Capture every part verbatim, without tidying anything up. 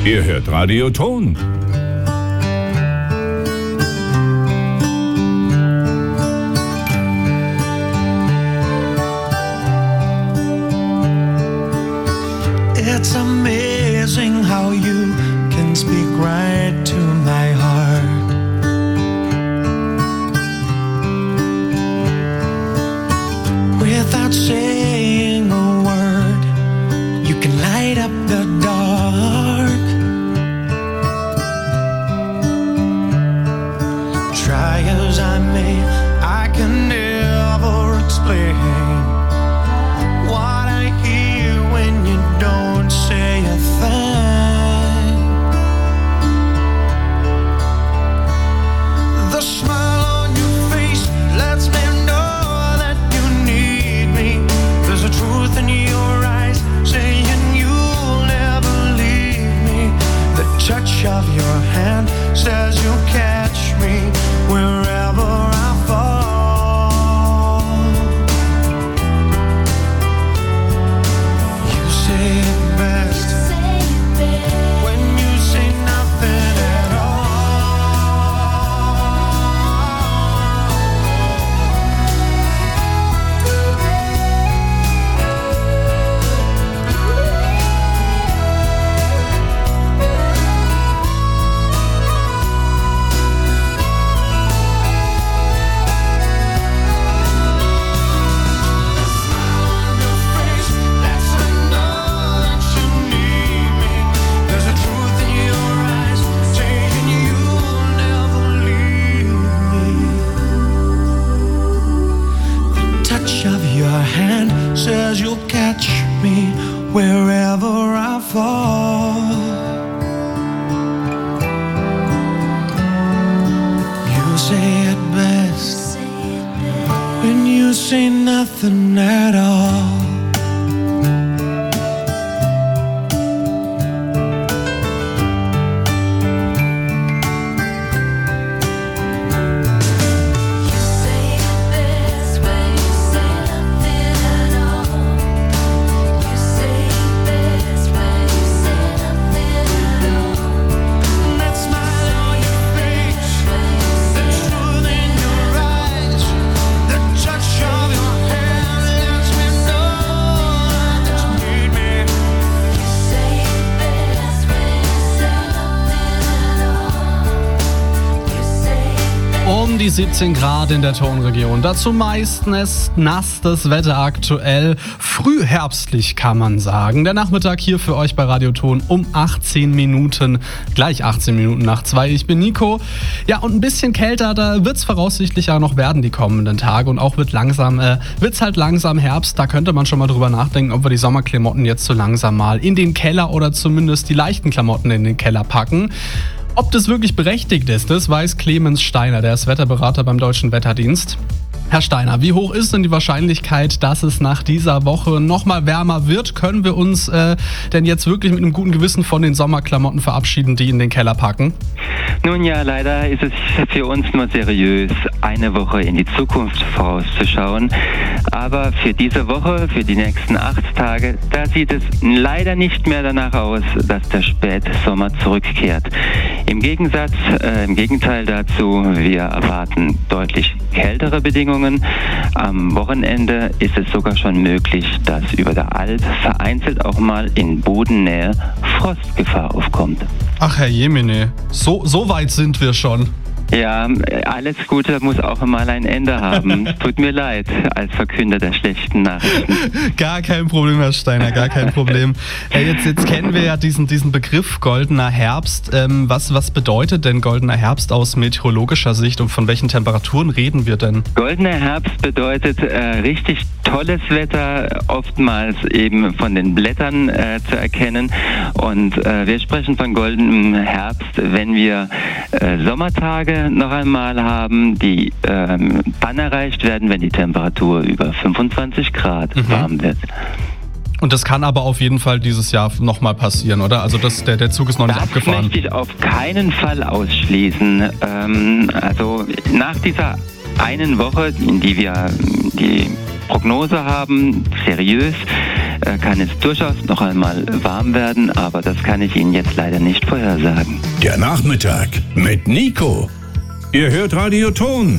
Ihr hört Radio Ton. It's amazing how you can speak right to my heart. Without saying a word, you can light up the dark. Try as I may, I can never explain what I hear when you don't say a thing. The smile on your face lets me know that you need me. There's a truth in your eyes saying you'll never leave me. The touch of your hand says you'll catch me wherever I fall. You say it best when you say nothing at all. Says you'll catch me wherever I fall. You say it best when you say nothing at all. Die siebzehn Grad in der Tonregion. Dazu meistens nass das Wetter aktuell. Frühherbstlich kann man sagen. Der Nachmittag hier für euch bei Radio Ton um achtzehn Minuten, gleich achtzehn Minuten nach zwei. Ich bin Nico. Ja, und ein bisschen kälter, da wird es voraussichtlich auch noch werden die kommenden Tage. Und auch wird langsam, äh, wird's halt langsam Herbst. Da könnte man schon mal drüber nachdenken, ob wir die Sommerklamotten jetzt so langsam mal in den Keller oder zumindest die leichten Klamotten in den Keller packen. Ob das wirklich berechtigt ist, das weiß Clemens Steiner, der ist Wetterberater beim Deutschen Wetterdienst. Herr Steiner, wie hoch ist denn die Wahrscheinlichkeit, dass es nach dieser Woche nochmal wärmer wird? Können wir uns äh, denn jetzt wirklich mit einem guten Gewissen von den Sommerklamotten verabschieden, die in den Keller packen? Nun ja, leider ist es für uns nur seriös, eine Woche in die Zukunft vorauszuschauen. Aber für diese Woche, für die nächsten acht Tage, da sieht es leider nicht mehr danach aus, dass der Spätsommer zurückkehrt. Im Gegensatz, äh, im Gegenteil dazu, wir erwarten deutlich kältere Bedingungen. Am Wochenende ist es sogar schon möglich, dass über der Alp vereinzelt auch mal in Bodennähe Frostgefahr aufkommt. Ach Herr Jemine, so, so weit sind wir schon. Ja, alles Gute muss auch mal ein Ende haben. Tut mir leid, als Verkünder der schlechten Nachrichten. Gar kein Problem, Herr Steiner, gar kein Problem. Äh, jetzt, jetzt kennen wir ja diesen, diesen Begriff goldener Herbst. Ähm, was, was bedeutet denn goldener Herbst aus meteorologischer Sicht und von welchen Temperaturen reden wir denn? Goldener Herbst bedeutet äh, richtig tolles Wetter, oftmals eben von den Blättern äh, zu erkennen. Und äh, wir sprechen von goldenem Herbst, wenn wir äh, Sommertage noch einmal haben, die ähm, dann erreicht werden, wenn die Temperatur über fünfundzwanzig Grad mhm. warm wird. Und das kann aber auf jeden Fall dieses Jahr nochmal passieren, oder? Also das, der, der Zug ist noch nicht das abgefahren. Das möchte ich auf keinen Fall ausschließen. Ähm, also nach dieser einen Woche, in die wir die Prognose haben, seriös, äh, kann es durchaus noch einmal warm werden, aber das kann ich Ihnen jetzt leider nicht vorhersagen. Der Nachmittag mit Nico. Ihr hört Radio Ton.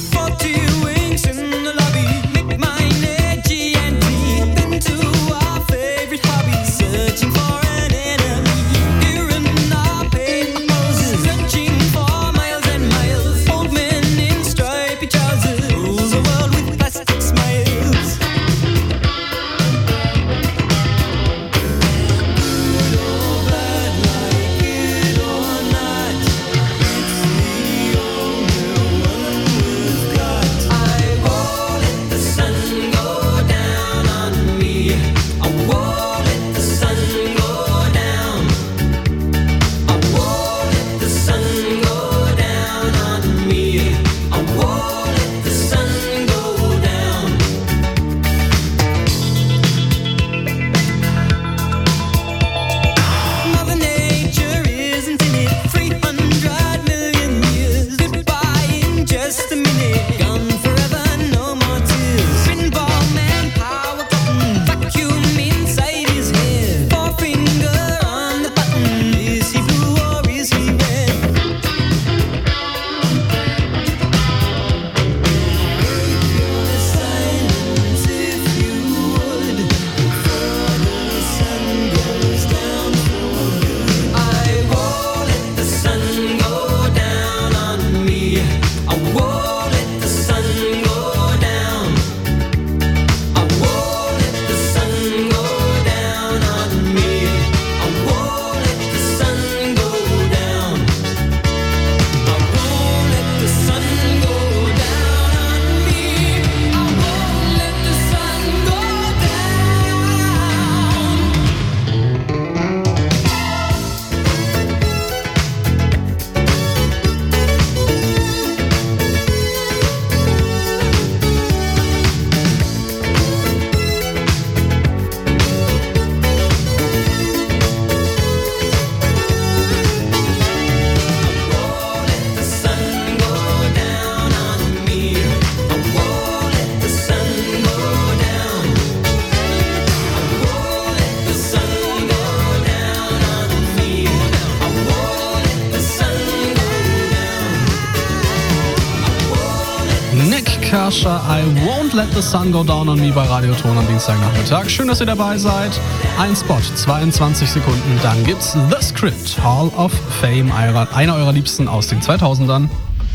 I Won't Let the Sun Go Down on Me bei Radio Ton am Dienstagnachmittag. Schön, dass ihr dabei seid. Ein Spot, zweiundzwanzig Sekunden, dann gibt's The Script, Hall of Fame, einer eurer Liebsten aus den zweitausendern.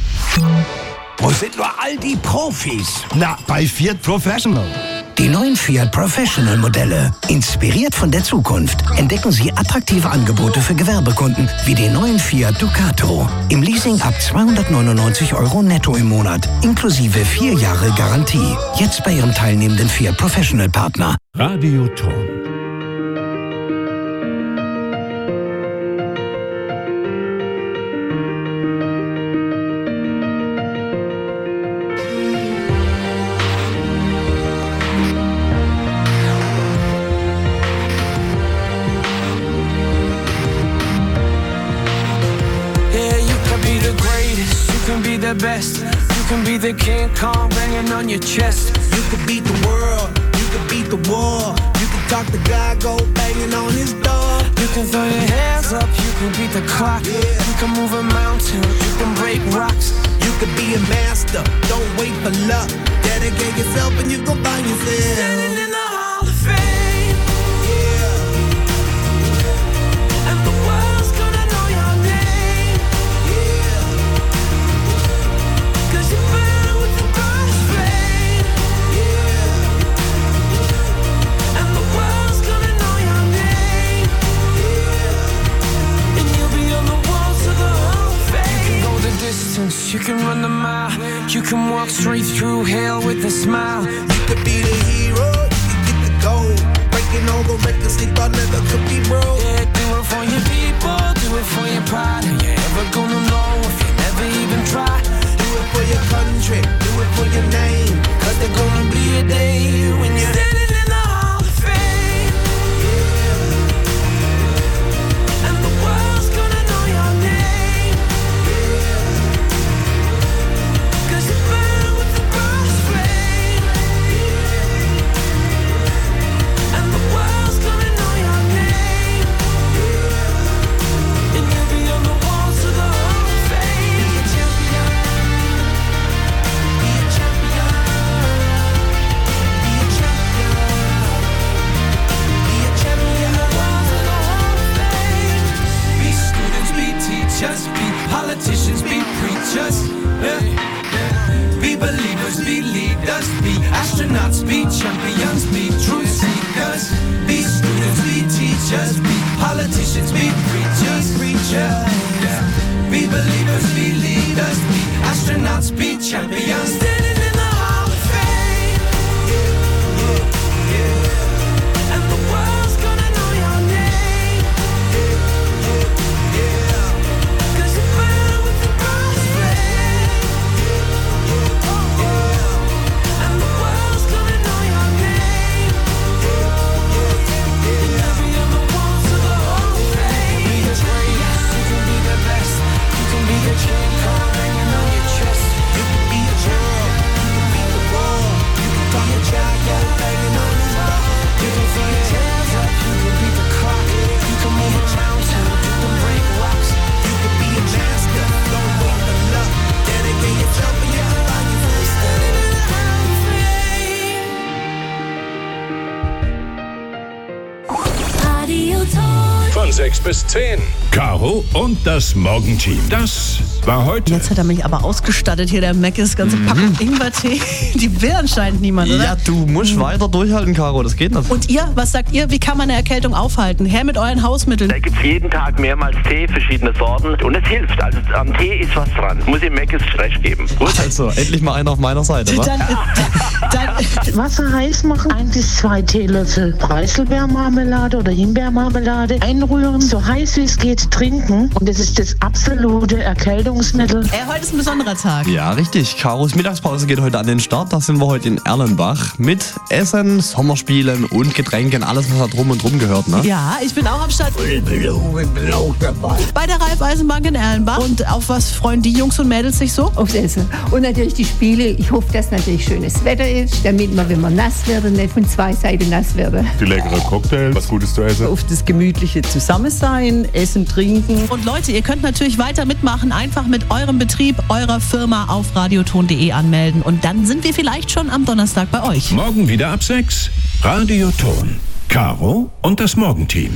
Wo sind nur all die Profis? Na, bei Fiat Professional. Die neuen Fiat Professional Modelle. Inspiriert von der Zukunft entdecken Sie attraktive Angebote für Gewerbekunden wie den neuen Fiat Ducato. Im Leasing ab zweihundertneunundneunzig Euro netto im Monat, inklusive vier Jahre Garantie. Jetzt bei Ihrem teilnehmenden Fiat Professional Partner. Radio Ton. Best. You can be the King Kong banging on your chest. You could beat the world, you could beat the war. You can talk the guy, go banging on his door. You can throw your hands up, you can beat the clock. Yeah. You can move a mountain, you can break rocks. You could be a master, don't wait for luck. Dedicate yourself and you gon' find yourself standing in the Hall of Fame. Yeah. And the world's gonna know your name. Yeah. Cause you burn with the brightest flame. Yeah. And the world's gonna know your name. Yeah. And you'll be on the walls of the Hall of Fame. You can go the distance, you can run the mile. You can walk straight through hell with a smile. You could be the hero, you can get the gold. Breaking all the records they thought never could be broke. Yeah, do it for your people, do it for your pride. Are you ever gonna know if you never even try? Do it for your country, do it for your name. Cause there's gonna be a day when you're standing in the Hall of Fame. Yeah. And the world's gonna know your name. Yeah. Cause you burn with the brightest flame. Yeah. And the world be leaders, be astronauts, be champions, be truth seekers, be students, be teachers, be politicians, be preachers, preachers. Yeah. Be believers, be leaders, be astronauts, be champions. Standing in the Hall of Fame. Yeah, yeah, yeah. And the world's gonna know your name. Yeah, yeah, yeah. 'Cause you burn with the brightest flame. Oh, yeah. And the world's gonna know your name. Yeah, yeah, yeah. Every other walls of the Hall of Fame. Be the greatest, you can be the best. You can be the chain card hanging on your chest. You can be a girl, you can be the wall. You can be a jacket hanging on the wall. You can throw your hands up, you can be the clock. You can move a mountain, you can break rocks. You can be a master, don't wait for luck. Dedicate yourself and your life. Standing in the Hall of Fame. Radio Ton. Von sechs bis zehn. Caro und das Morgenteam. Das war heute. Jetzt hat er mich aber ausgestattet hier, der Mac ist ganze Packung Ingwertee. Die will anscheinend niemand, oder? Ja, du musst weiter durchhalten, Caro, das geht nicht. Und ihr, was sagt ihr, wie kann man eine Erkältung aufhalten? Her mit euren Hausmitteln. Da gibt es jeden Tag mehrmals Tee, verschiedene Sorten. Und es hilft. Also am Tee ist was dran. Muss im Mac ist Stress geben. Gut? Also, endlich mal einer auf meiner Seite, wa? Dann, dann, Wasser heiß machen, ein bis zwei Teelöffel Preiselbeermarmelade oder Himbeermarmelade einrühren, so heiß wie es geht trinken und das ist das absolute Erkältungsmittel. Ey, heute ist ein besonderer Tag. Ja, richtig. Karos Mittagspause geht heute an den Start. Da sind wir heute in Erlenbach mit Essen, Sommerspielen und Getränken. Alles, was da drum und drum gehört, ne? Ja, ich bin auch am Start bei der Raiffeisenbank in Erlenbach. Und auf was freuen die Jungs und Mädels sich so? Aufs Essen. Und natürlich die Spiele. Ich hoffe, dass natürlich schönes Wetter ist, damit man, wenn man nass wird, nicht von zwei Seiten nass wird. Die leckere Cocktail, was Gutes zu essen. Auf das gemütliche Zusammensein, Essen, Trinken. Und Leute, ihr könnt natürlich weiter mitmachen. Einfach mit eurem Betrieb, eurer Firma auf radioton punkt de anmelden. Und dann sind wir vielleicht schon am Donnerstag bei euch. Morgen wieder ab sechs. Radioton. Caro und das Morgenteam.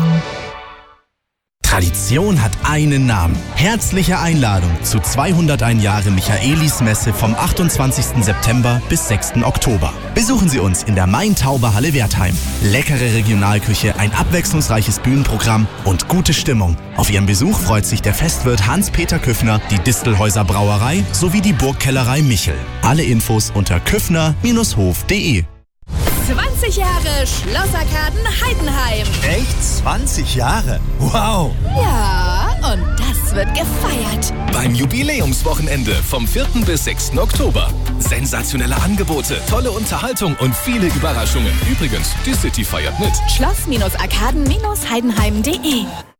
Tradition hat einen Namen. Herzliche Einladung zu zweihunderteins Jahre Michaelis Messe vom achtundzwanzigsten September bis sechsten Oktober. Besuchen Sie uns in der Main-Tauber-Halle Wertheim. Leckere Regionalküche, ein abwechslungsreiches Bühnenprogramm und gute Stimmung. Auf Ihren Besuch freut sich der Festwirt Hans-Peter Küffner, die Distelhäuser Brauerei sowie die Burgkellerei Michel. Alle Infos unter küffner Bindestrich hof punkt de. zwanzig Jahre Schlosserkarten Heidenheim. Echt? zwanzig Jahre? Wow! Ja, und das wird gefeiert. Beim Jubiläumswochenende vom vierten bis sechsten Oktober. Sensationelle Angebote, tolle Unterhaltung und viele Überraschungen. Übrigens, die City feiert mit. Schloss-Arkaden-Heidenheim punkt de